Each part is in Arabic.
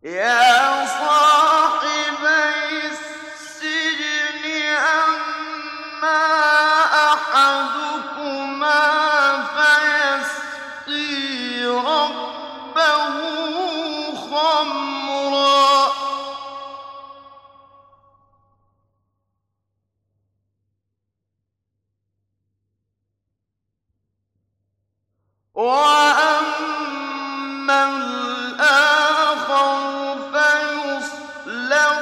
يا صاحبي السجن أما أحدكما فيسقي ربه خمرا وأما الآخر فيصلب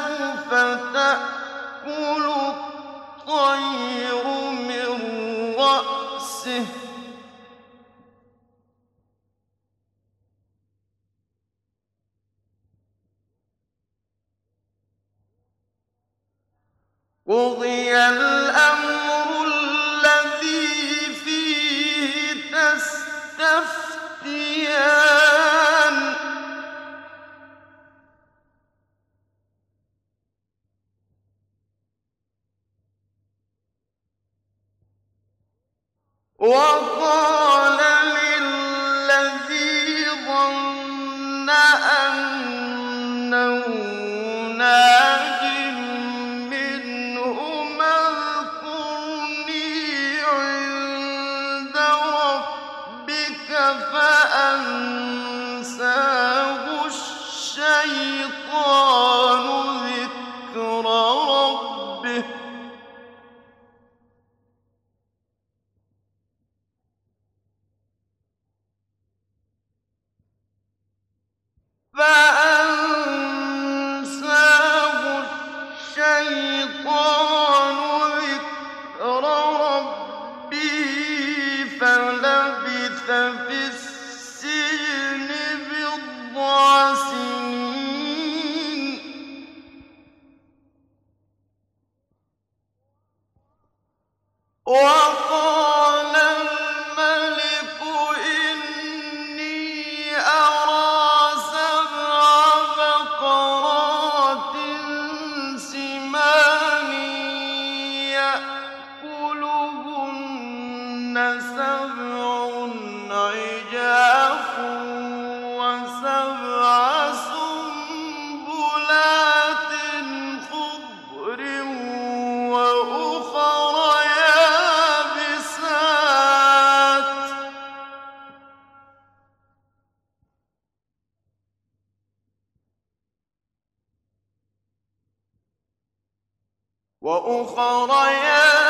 فتأكل الطير من رأسه قضي الأمر الذي فيه تستفتيان وقال للذي ظن أنه ناج منهما اذكرني عند ربك فأنساه الشيطان ذكر ربه فلبث في السجن بضع سنين وقال الملك إني أرى سبع بقرات سمان يأكلهن سبع عجاف وسبع سنبلات خضر وأخر يابسات